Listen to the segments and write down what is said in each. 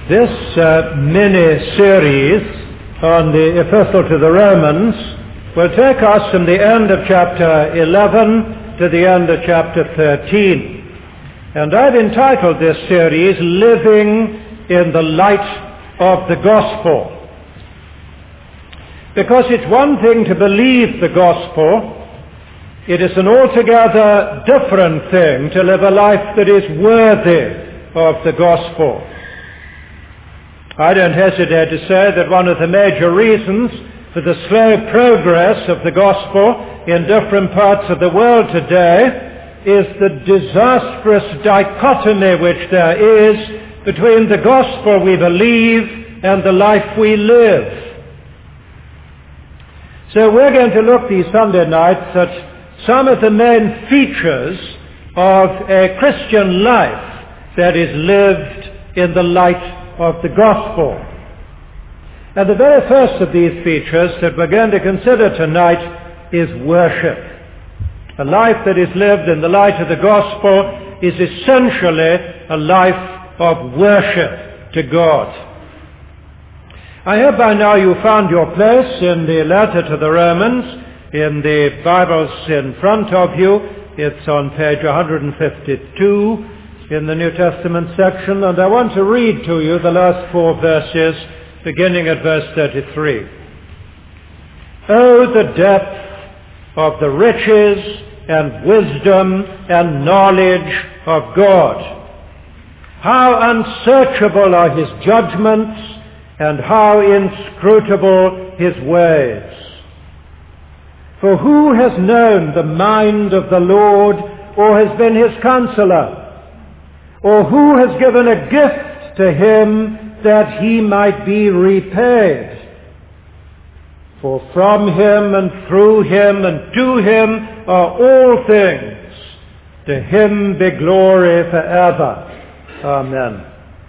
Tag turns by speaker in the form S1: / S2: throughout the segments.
S1: This mini-series on the Epistle to the Romans will take us from the end of chapter 11 to the end of chapter 13. And I've entitled this series, Living in the Light of the Gospel. Because it's one thing to believe the gospel, it is an altogether different thing to live a life that is worthy of the gospel. I don't hesitate to say that one of the major reasons for the slow progress of the gospel in different parts of the world today is the disastrous dichotomy which there is between the gospel we believe and the life we live. So we're going to look these Sunday nights at some of the main features of a Christian life that is lived in the light of the gospel. And the very first of these features that we're going to consider tonight is worship. A life that is lived in the light of the gospel is essentially a life of worship to God. I hope by now you found your place in the letter to the Romans, in the Bibles in front of you. It's on page 152 in the New Testament section, and I want to read to you the last 4 verses, beginning at verse 33. Oh, the depth of the riches and wisdom and knowledge of God! How unsearchable are his judgments, and how inscrutable his ways. For who has known the mind of the Lord, or has been his counselor? Or who has given a gift to him that he might be repaid? For from him and through him and to him are all things. To him be glory forever. Amen.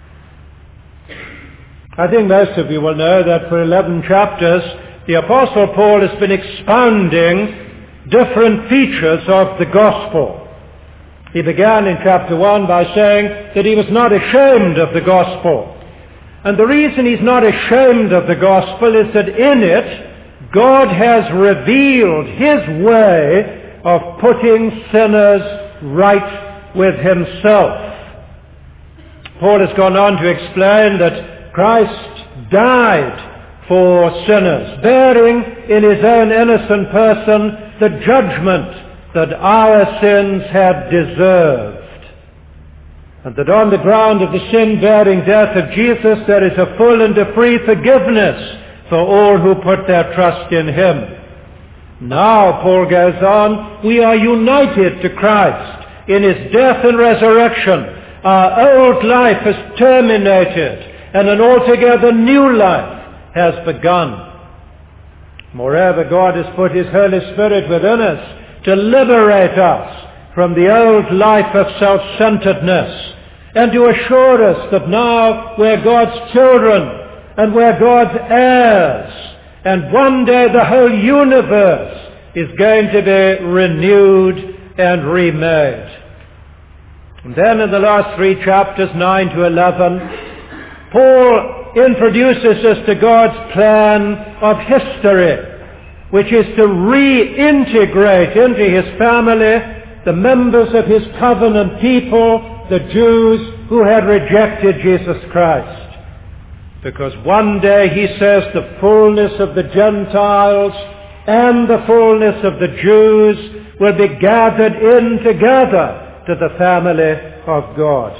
S1: I think most of you will know that for 11 chapters, the Apostle Paul has been expounding different features of the gospel. He began in chapter 1 by saying that he was not ashamed of the gospel. And the reason he's not ashamed of the gospel is that in it, God has revealed his way of putting sinners right with himself. Paul has gone on to explain that Christ died for sinners, bearing in his own innocent person the judgment that our sins had deserved. And that on the ground of the sin-bearing death of Jesus, there is a full and a free forgiveness for all who put their trust in him. Now, Paul goes on, we are united to Christ in his death and resurrection. Our old life has terminated, and an altogether new life has begun. Moreover, God has put his Holy Spirit within us to liberate us from the old life of self-centeredness and to assure us that now we're God's children and we're God's heirs, and one day the whole universe is going to be renewed and remade. And then in the last 3 chapters, 9 to 11, Paul introduces us to God's plan of history, which is to reintegrate into his family the members of his covenant people, the Jews who had rejected Jesus Christ. Because one day, he says, the fullness of the Gentiles and the fullness of the Jews will be gathered in together to the family of God.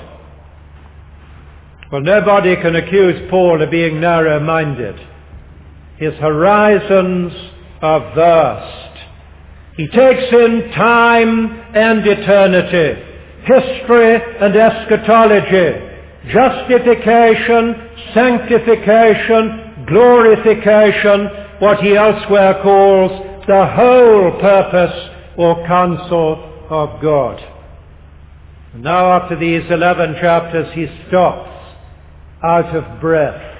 S1: Well, nobody can accuse Paul of being narrow-minded. His horizons are vast. He takes in time and eternity, history and eschatology, justification, sanctification, glorification, what he elsewhere calls the whole purpose or counsel of God. And now after these 11 chapters, he stops out of breath.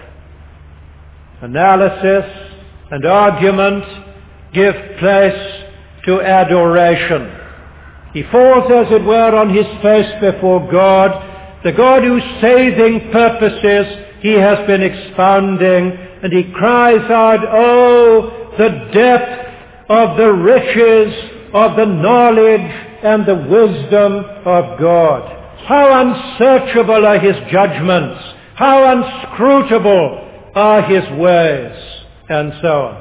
S1: Analysis and argument give place to adoration. He falls, as it were, on his face before God, the God whose saving purposes he he has been expounding, and he cries out, "Oh, the depth of the riches of the knowledge and the wisdom of God. How unsearchable are his judgments, how inscrutable are his ways," and so on.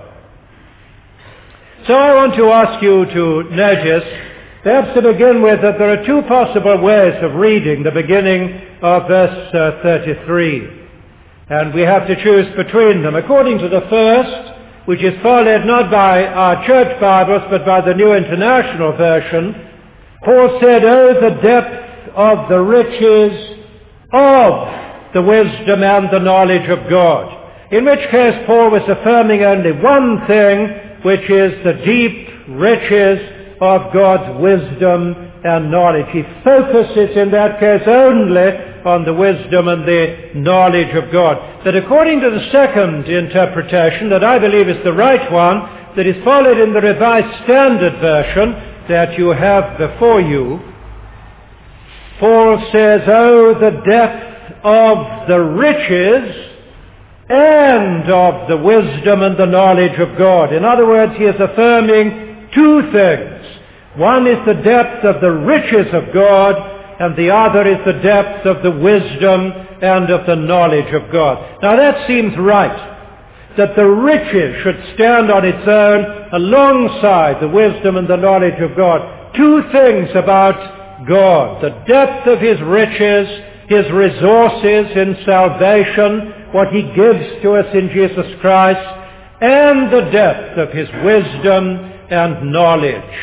S1: So I want to ask you to notice, perhaps to begin with, that there are two possible ways of reading the beginning of verse 33. And we have to choose between them. According to the first, which is followed not by our church Bibles, but by the New International Version, Paul said, "Oh, the depth of the riches of the wisdom and the knowledge of God." In which case Paul was affirming only one thing, which is the deep riches of God's wisdom and knowledge. He focuses in that case only on the wisdom and the knowledge of God. But according to the second interpretation, that I believe is the right one, that is followed in the Revised Standard Version that you have before you, Paul says, "Oh, the depth of the riches and of the wisdom and the knowledge of God." In other words, he is affirming two things. One is the depth of the riches of God, and the other is the depth of the wisdom and of the knowledge of God. Now that seems right, that the riches should stand on its own alongside the wisdom and the knowledge of God. Two things about God: the depth of his riches, his resources in salvation, what he gives to us in Jesus Christ, and the depth of his wisdom and knowledge.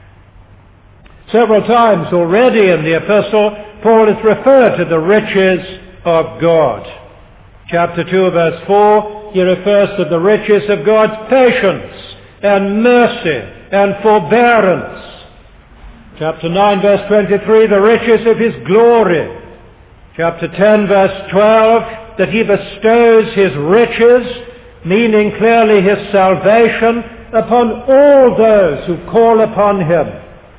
S1: Several times already in the epistle, Paul has referred to the riches of God. Chapter 2, verse 4, he refers to the riches of God's patience and mercy and forbearance. Chapter 9, verse 23, the riches of his glory. Chapter 10, verse 12, that he bestows his riches, meaning clearly his salvation, upon all those who call upon him.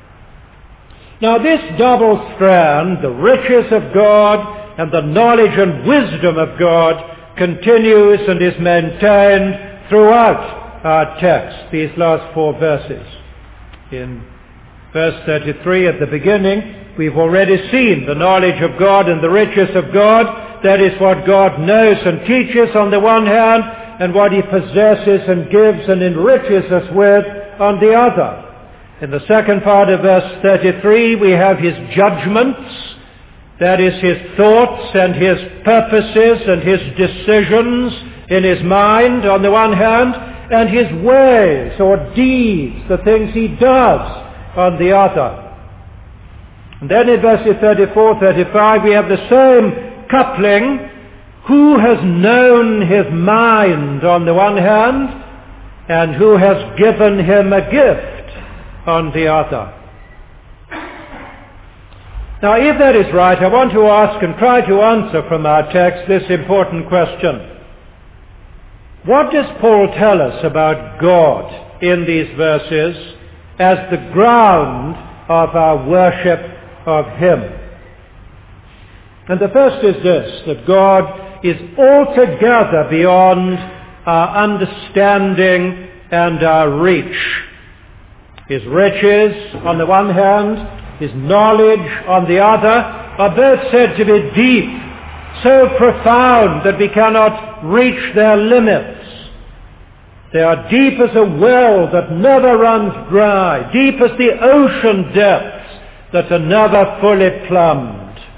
S1: Now this double strand, the riches of God and the knowledge and wisdom of God, continues and is maintained throughout our text, these last four verses. In verse 33 at the beginning, we've already seen the knowledge of God and the riches of God. That is what God knows and teaches on the one hand, and what he possesses and gives and enriches us with on the other. In the second part of verse 33, we have his judgments, that is his thoughts and his purposes and his decisions in his mind on the one hand, and his ways or deeds, the things he does on the other. And then in verses 34, 35, we have the same coupling. Who has known his mind on the one hand, and who has given him a gift on the other? Now, if that is right, I want to ask and try to answer from our text this important question. What does Paul tell us about God in these verses as the ground of our worship of him? And the first is this, that God is altogether beyond our understanding and our reach. His riches on the one hand, his knowledge on the other, are both said to be deep, so profound that we cannot reach their limits. They are deep as a well that never runs dry, deep as the ocean depths that are never fully plumbed.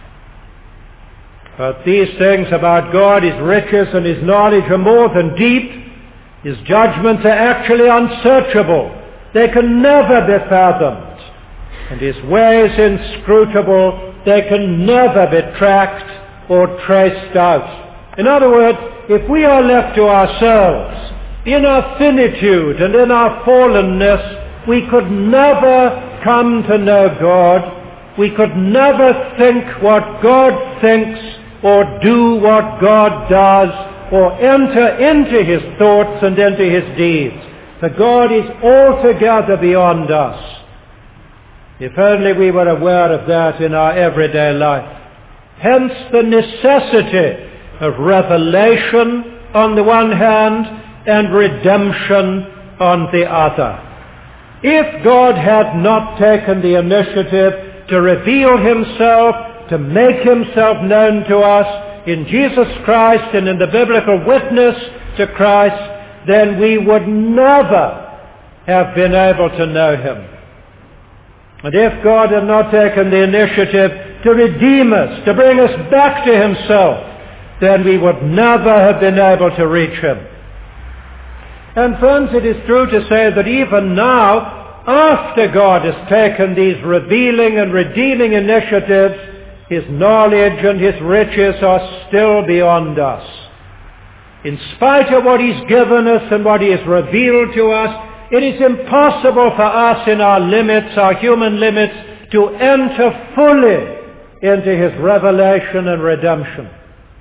S1: But these things about God, his riches and his knowledge, are more than deep. His judgments are actually unsearchable. They can never be fathomed. And his ways inscrutable. They can never be tracked or traced out. In other words, if we are left to ourselves, in our finitude and in our fallenness, we could never come to know God. We could never think what God thinks, or do what God does, or enter into his thoughts and into his deeds. For God is altogether beyond us. If only we were aware of that in our everyday life. Hence the necessity of revelation on the one hand and redemption on the other. If God had not taken the initiative to reveal himself, to make himself known to us in Jesus Christ and in the biblical witness to Christ, then we would never have been able to know him. And if God had not taken the initiative to redeem us, to bring us back to himself, then we would never have been able to reach him. And friends, it is true to say that even now, after God has taken these revealing and redeeming initiatives, his knowledge and his riches are still beyond us. In spite of what he's given us and what he has revealed to us, it is impossible for us in our limits, our human limits, to enter fully into his revelation and redemption.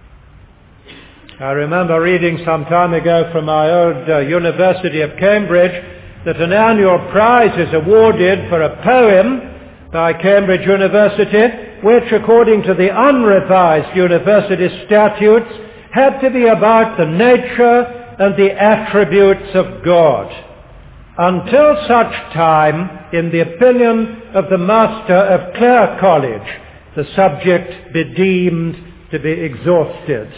S1: I remember reading some time ago from my old University of Cambridge that an annual prize is awarded for a poem by Cambridge University, which according to the unrevised university statutes had to be about the nature and the attributes of God. Until such time, in the opinion of the master of Clare College, the subject be deemed to be exhausted.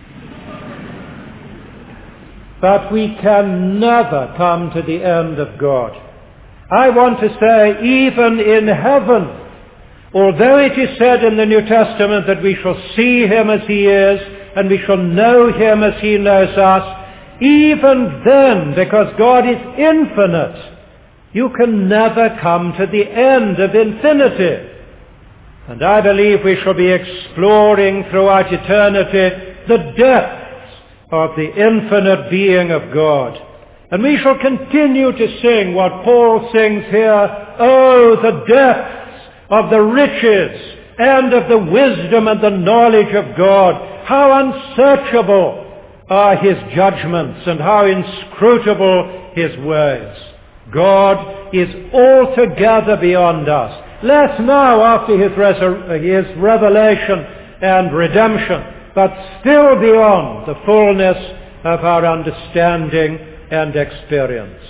S1: But we can never come to the end of God. I want to say, even in heaven, although it is said in the New Testament that we shall see him as he is, and we shall know him as he knows us, even then, because God is infinite, you can never come to the end of infinity. And I believe we shall be exploring throughout eternity the depths of the infinite being of God. And we shall continue to sing what Paul sings here, oh, the depths of the riches and of the wisdom and the knowledge of God. How unsearchable are his judgments and how inscrutable his ways. God is altogether beyond us. Less now after his revelation and redemption, but still beyond the fullness of our understanding and experience.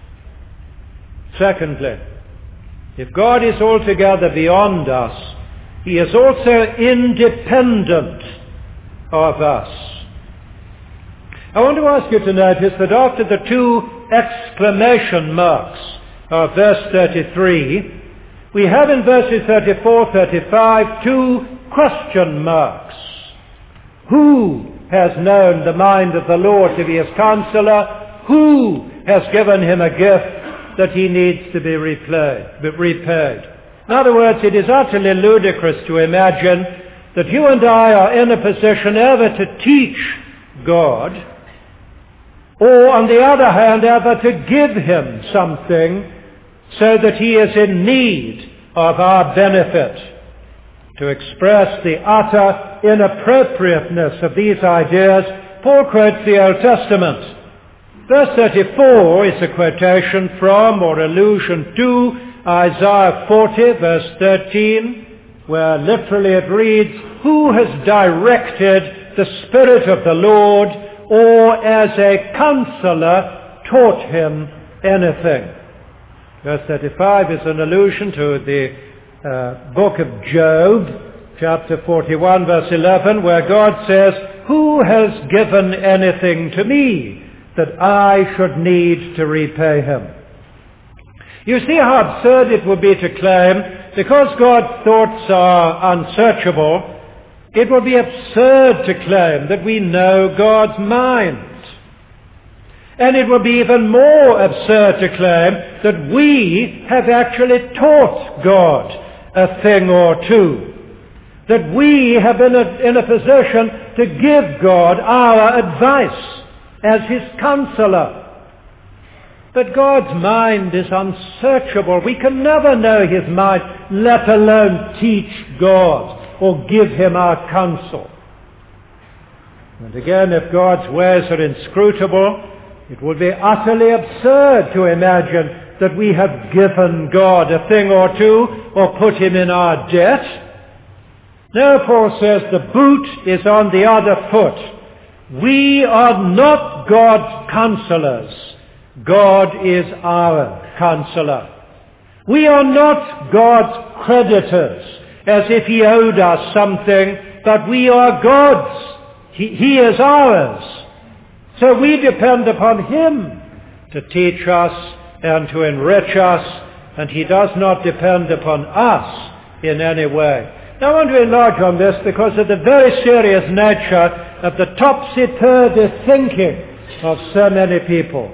S1: Secondly, if God is altogether beyond us, he is also independent of us. I want to ask you to notice that after the two exclamation marks of verse 33, we have in verses 34, 35, two question marks. Who has known the mind of the Lord to be his counselor? Who has given him a gift that he needs to be repaid? In other words, it is utterly ludicrous to imagine that you and I are in a position ever to teach God, or on the other hand, ever to give him something so that he is in need of our benefit. To express the utter inappropriateness of these ideas, Paul quotes the Old Testament. Verse 34 is a quotation from or allusion to Isaiah 40, verse 13, where literally it reads, "Who has directed the Spirit of the Lord, or as a counselor taught him anything?" Verse 35 is an allusion to the book of Job, chapter 41, verse 11, where God says, "Who has given anything to me that I should need to repay him?" You see how absurd it would be to claim, because God's thoughts are unsearchable, it would be absurd to claim that we know God's mind. And it would be even more absurd to claim that we have actually taught God a thing or two. That we have been in a position to give God our advice as his counselor. But God's mind is unsearchable. We can never know his mind, let alone teach God or give him our counsel. And again, if God's ways are inscrutable, it would be utterly absurd to imagine that we have given God a thing or two or put him in our debt. Now Paul says the boot is on the other foot. We are not God's counselors. God is our counselor. We are not God's creditors, as if he owed us something, but we are God's. He is ours. So we depend upon him to teach us and to enrich us, and he does not depend upon us in any way. Now I want to enlarge on this because of the very serious nature of the topsy-turvy thinking of so many people.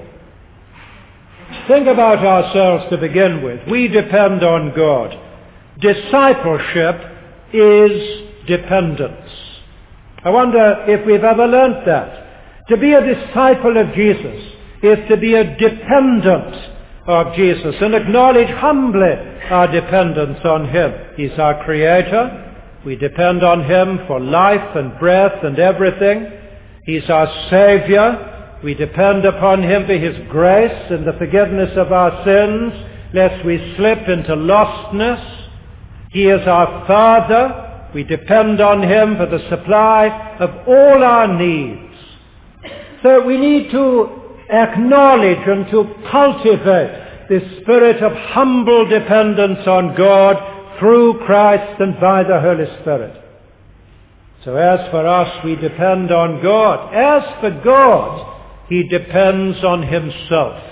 S1: Think about ourselves to begin with. We depend on God. Discipleship is dependence. I wonder if we've ever learnt that. To be a disciple of Jesus is to be a dependent of Jesus and acknowledge humbly our dependence on him. He's our creator. We depend on him for life and breath and everything. He's our Savior. We depend upon him for his grace and the forgiveness of our sins, lest we slip into lostness. He is our Father. We depend on him for the supply of all our needs. So we need to acknowledge and to cultivate this spirit of humble dependence on God through Christ and by the Holy Spirit. So as for us, we depend on God. As for God, he depends on himself.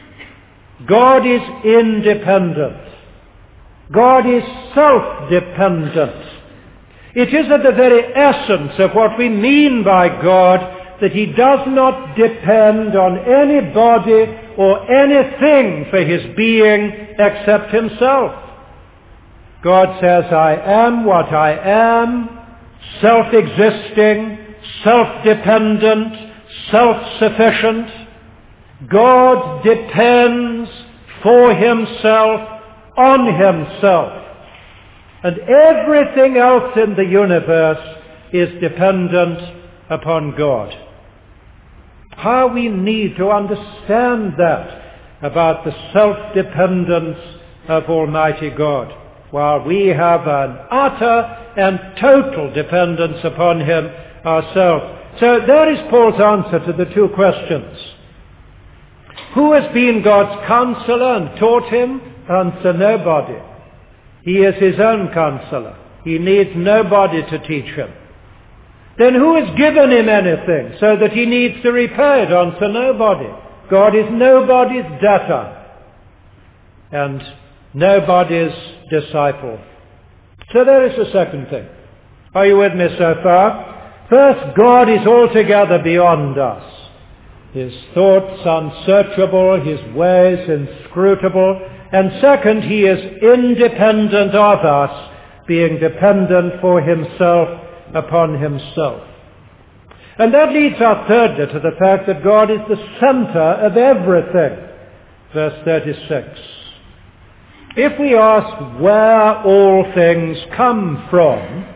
S1: God is independent. God is self-dependent. It is at the very essence of what we mean by God that he does not depend on anybody or anything for his being except himself. God says, I am what I am, self-existing, self-dependent, self-sufficient. God depends for himself on himself. And everything else in the universe is dependent upon God. How we need to understand that about the self-dependence of Almighty God, while we have an utter and total dependence upon him ourselves. So there is Paul's answer to the two questions. Who has been God's counselor and taught him? Answer, nobody. He is his own counselor. He needs nobody to teach him. Then who has given him anything so that he needs to repay it? Answer, nobody. God is nobody's debtor and nobody's disciple. So there is the second thing. Are you with me so far? First, God is altogether beyond us. His thoughts unsearchable, his ways inscrutable. And second, he is independent of us, being dependent for himself upon himself. And that leads us thirdly to the fact that God is the center of everything. Verse 36. If we ask where all things come from,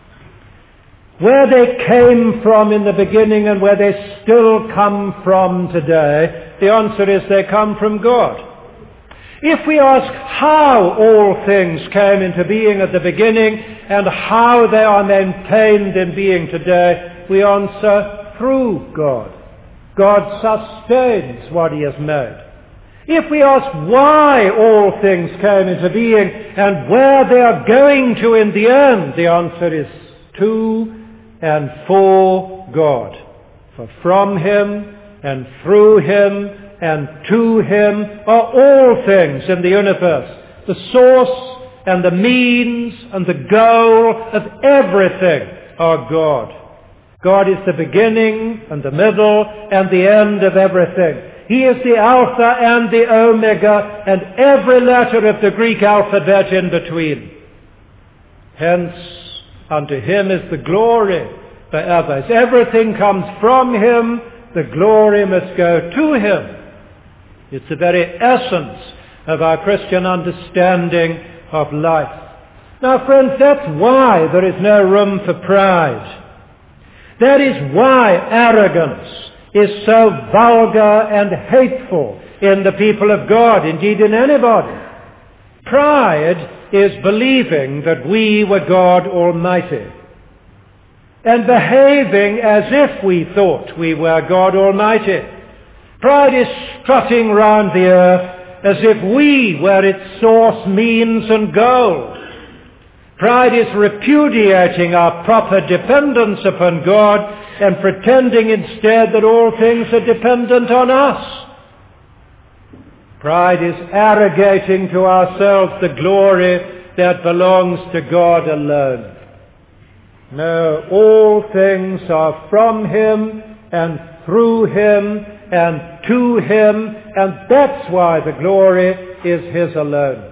S1: where they came from in the beginning and where they still come from today, the answer is they come from God. If we ask how all things came into being at the beginning and how they are maintained in being today, we answer through God. God sustains what he has made. If we ask why all things came into being and where they are going to in the end, the answer is to and for God. For from him and through him and to him are all things in the universe. The source and the means and the goal of everything are God. God is the beginning and the middle and the end of everything. He is the Alpha and the Omega and every letter of the Greek alphabet in between. Hence, unto him is the glory forever. As everything comes from him, the glory must go to him. It's the very essence of our Christian understanding of life. Now, friends, that's why there is no room for pride. That is why arrogance is so vulgar and hateful in the people of God, indeed in anybody. Pride is believing that we were God Almighty. and behaving as if we thought we were God Almighty. Pride is strutting round the earth as if we were its source, means, and goal. Pride is repudiating our proper dependence upon God and pretending instead that all things are dependent on us. Pride is arrogating to ourselves the glory that belongs to God alone. No, all things are from Him and through Him and to Him, and that's why the glory is His alone.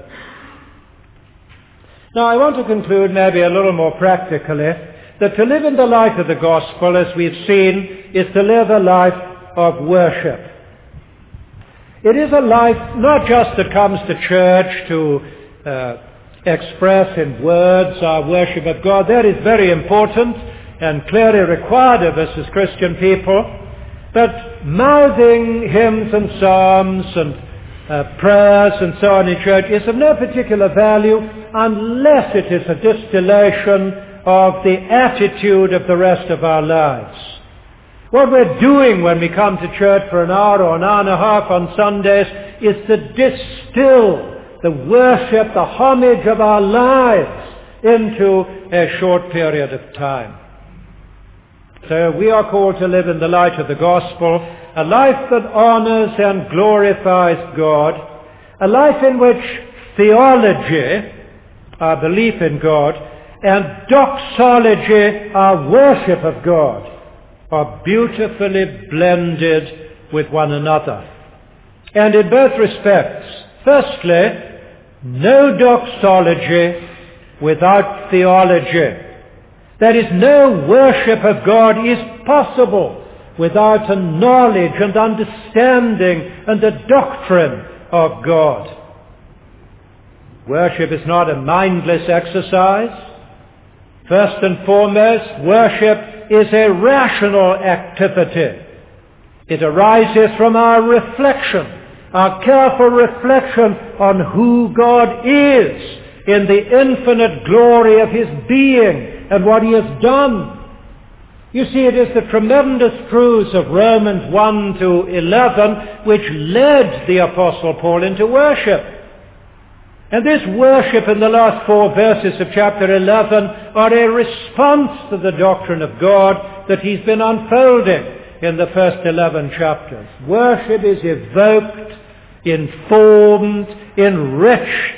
S1: Now I want to conclude maybe a little more practically that to live in the light of the gospel, as we've seen, is to live a life of worship. It is a life not just that comes to church to express in words our worship of God. That is very important and clearly required of us as Christian people. But mouthing hymns and psalms and prayers and so on in church is of no particular value unless it is a distillation of the attitude of the rest of our lives. What we're doing when we come to church for an hour or an hour and a half on Sundays is to distill the worship, the homage of our lives into a short period of time. So we are called to live in the light of the gospel, a life that honors and glorifies God, a life in which theology, our belief in God, and doxology, our worship of God, are beautifully blended with one another. And in both respects, firstly, no doxology without theology. That is, no worship of God is possible without a knowledge and understanding and a doctrine of God. Worship is not a mindless exercise. First and foremost, worship is a rational activity. It arises from our reflection, our careful reflection on who God is in the infinite glory of His being and what He has done. You see, it is the tremendous truths of Romans 1 to 11 which led the Apostle Paul into worship. And this worship in the last 4 verses of chapter 11 are a response to the doctrine of God that he's been unfolding in the first 11 chapters. Worship is evoked, informed, enriched,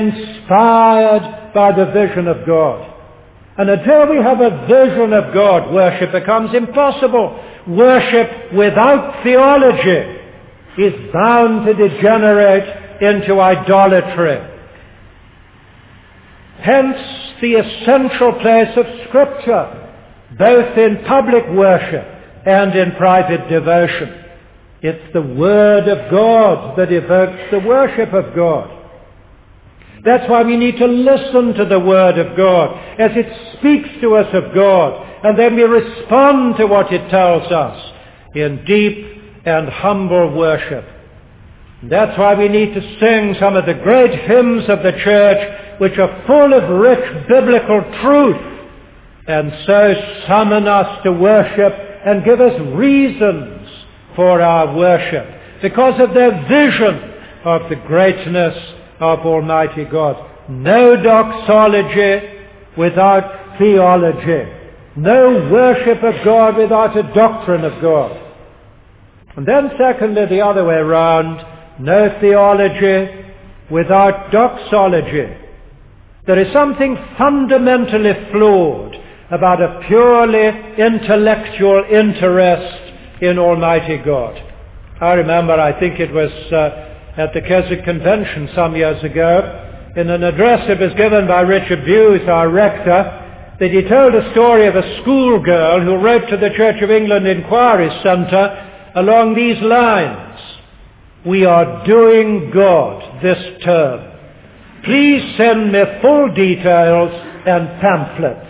S1: inspired by the vision of God. And until we have a vision of God, worship becomes impossible. Worship without theology is bound to degenerate into idolatry. Hence the essential place of Scripture, both in public worship and in private devotion. It's the Word of God that evokes the worship of God. That's why we need to listen to the Word of God as it speaks to us of God, and then we respond to what it tells us in deep and humble worship. That's why we need to sing some of the great hymns of the church which are full of rich biblical truth, and so summon us to worship and give us reasons for our worship because of their vision of the greatness of Almighty God. No doxology without theology. No worship of God without a doctrine of God. And then secondly, the other way around, no theology without doxology. There is something fundamentally flawed about a purely intellectual interest in Almighty God. I remember, I think it was at the Keswick Convention some years ago, in an address that was given by Richard Buse, our rector, that he told a story of a schoolgirl who wrote to the Church of England Inquiry Centre along these lines: "We are doing God this term. Please send me full details and pamphlets."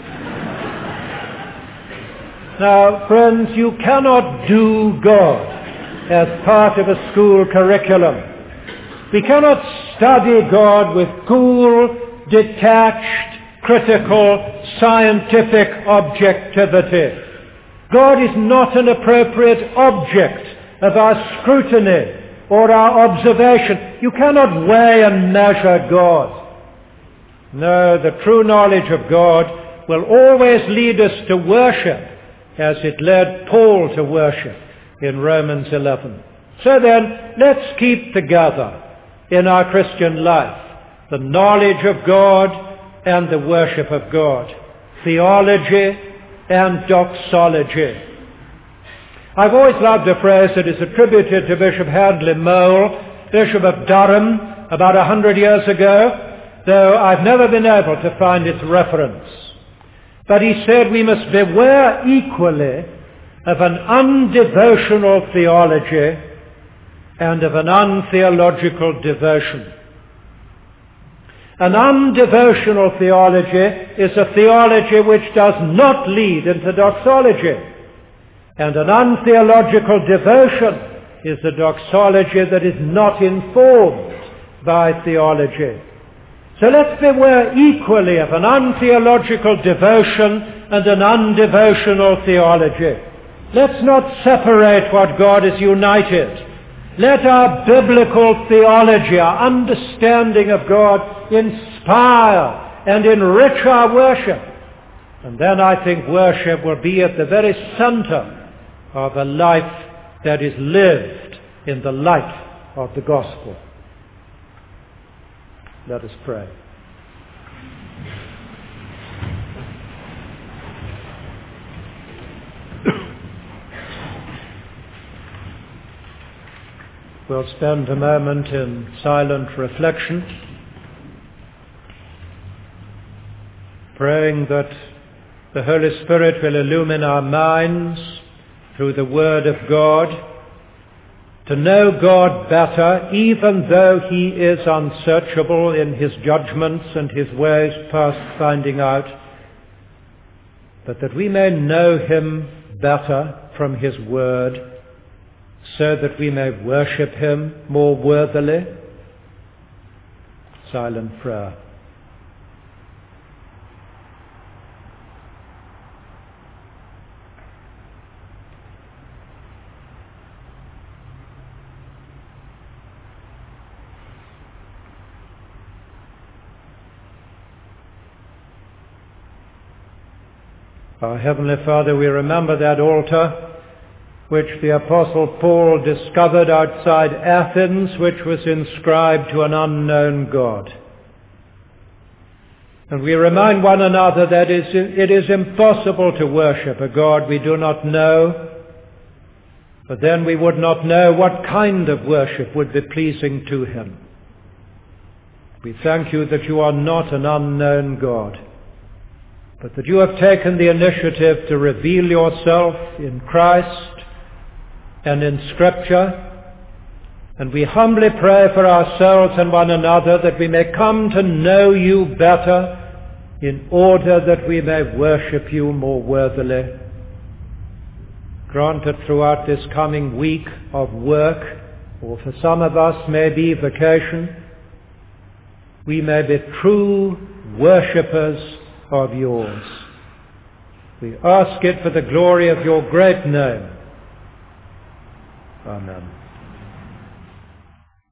S1: Now, friends, you cannot do God as part of a school curriculum. We cannot study God with cool, detached, critical, scientific objectivity. God is not an appropriate object of our scrutiny or our observation. You cannot weigh and measure God. No, the true knowledge of God will always lead us to worship, as it led Paul to worship in Romans 11. So then, let's keep together in our Christian life the knowledge of God and the worship of God, theology and doxology. I've always loved a phrase that is attributed to Bishop Handley Mole, Bishop of Durham, about 100 years ago, though I've never been able to find its reference. But he said we must beware equally of an undevotional theology and of an untheological devotion. An undevotional theology is a theology which does not lead into doxology. And an untheological devotion is a doxology that is not informed by theology. So let's beware equally of an untheological devotion and an undevotional theology. Let's not separate what God has united. Let our biblical theology, our understanding of God, inspire and enrich our worship. And then I think worship will be at the very center of a life that is lived in the light of the gospel. Let us pray. We'll spend a moment in silent reflection, praying that the Holy Spirit will illumine our minds through the Word of God, to know God better, even though He is unsearchable in His judgments and His ways past finding out, but that we may know Him better from His Word, so that we may worship Him more worthily. Silent prayer. Our Heavenly Father, we remember that altar which the Apostle Paul discovered outside Athens, which was inscribed to an unknown God. And we remind one another that it is impossible to worship a God we do not know, but then we would not know what kind of worship would be pleasing to Him. We thank You that You are not an unknown God, but that You have taken the initiative to reveal Yourself in Christ and in Scripture, and we humbly pray for ourselves and one another that we may come to know You better in order that we may worship You more worthily. Grant that throughout this coming week of work, or for some of us maybe vacation, we may be true worshippers of Yours. We ask it for the glory of Your great name. Amen.